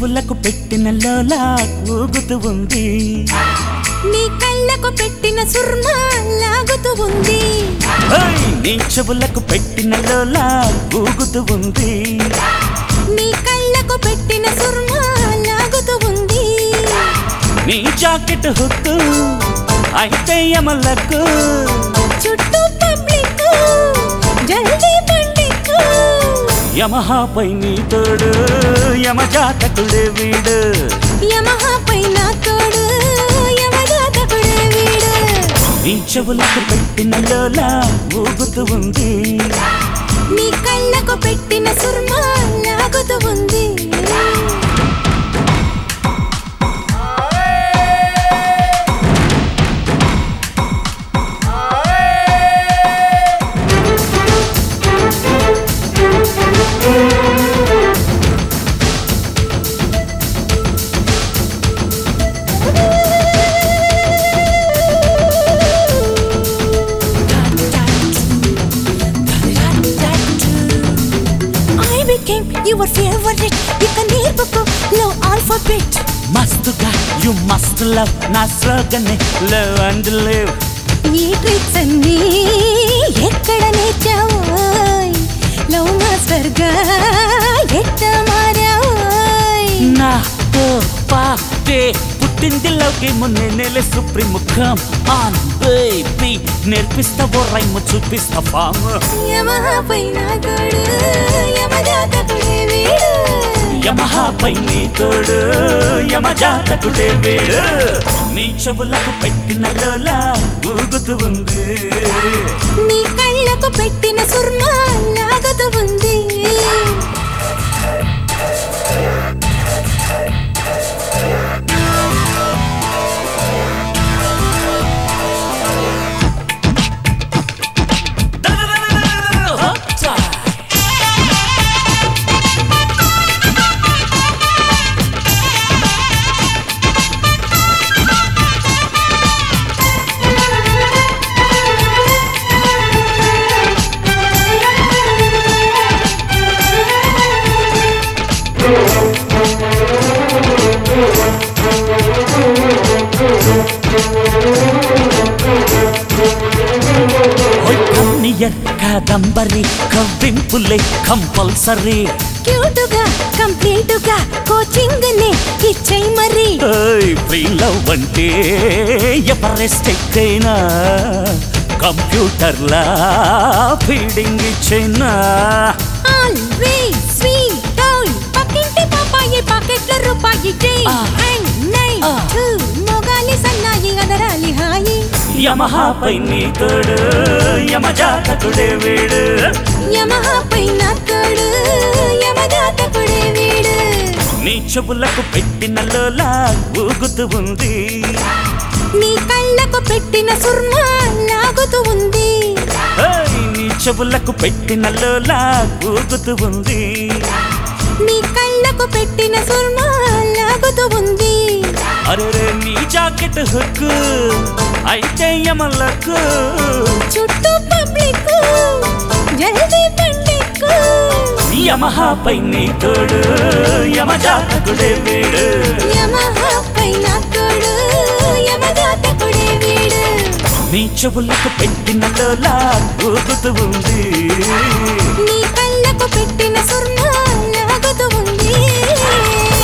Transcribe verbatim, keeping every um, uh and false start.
చెవులకు పెట్టిన లోలా ఊగుతూ ఉంది, నీ కళ్ళకు పెట్టిన సుర్మా లాగుతూ ఉంది. నీ చెవులకు పెట్టిన లోలా ఊగుతూ ఉంది, నీ కళ్ళకు పెట్టిన సుర్మా లాగుతూ ఉంది. నీ జాకెట్ హుక్కు అయితే యమలకు, చుట్టూ పబ్లిక్ జల్దీ బండికు. యమహా పై నీ తోడు యమజాతకుడే వీడు, యమహా పైన తోడు యమజాతకుడే వీడు. నీ చెవులకు పెట్టిన లోలా ఊగుతూ ఉంది, నీ కళ్ళకు పెట్టిన సుర్మా లాగుతూ ఉంది. Your favorite, you can hear Popo, low alphabet. మస్తుగా యు మస్ట్ లవ్ నా స్లోగన్ లవ్ అండ్ లివ్. ఈ ట్రిక్స్ అన్నీ ఎక్కడ నేర్చావోయ్, లవ్ మాస్టర్ గా ఎట్ట మారావోయ్. నాతో పాటే పుట్టింది లవ్కి మున్నే నెల సుప్రీం కమ్ ఆన్ బేబీ, నేర్పిస్తావో రైమ్ చూపిస్తా ఫామ్. యమహా పైన తోడు యమజాతకుడే వీడు, యమహా పై నీ తోడు యమజాతకుడే వీడు. నీ చెవులకు పెట్టిన లోలా ఊగుతూ ఉంది, నీ కళ్ళకు పెట్టిన సుర్మా లాగుతూ ఉంది. కాదంబరి కవ్వింపులే కంపల్సరీ, క్యూటుగా కంప్లీటుగా కోచింగ్ నే ఇచ్చేయ్ మరి. ఫ్రీ లవ్ అంటే ఎవరెస్ట్ ఎక్కైనా కంప్యూటర్లా ఫీడింగ్ ఇచ్చేనా. ఆల్వేస్ స్వీట్ టాయ్ పక్కింటి పాపాయి పాకెట్ల రూపాయి డే అండ్ నైట్ మొగాలి సన్నాయి అదరాలి హాయి. యమహా పై నీ తోడు యమజాతకుడే వీడు, యమహా పైన తోడు యమజాతకుడే వీడు. నీ చెవులకు పెట్టిన లోలా ఊగుతూ ఉంది, నీ కళ్ళకు పెట్టిన సుర్మా లాగుతూ ఉంది. నీ చెవులకు పెట్టిన లోలా ఊగుతూ ఉంది, నీ కళ్ళకు పెట్టిన సుర్మా లాగుతూ ఉంది. అరే నీ జాకెట్ హుక్కు అయితే యమలకు, చుట్టూ పబ్లిక్ జల్దీ బండికు. యమహా పై నీ తోడు యమజాతకుడే వీడు, యమహా పైన తోడు యమజాతకుడే వీడు. నీ చెవులకు పెట్టిన లోలా ఊగుతూ ఉంది, నీ కళ్ళకు పెట్టిన సుర్మా లాగుతూ ఉంది.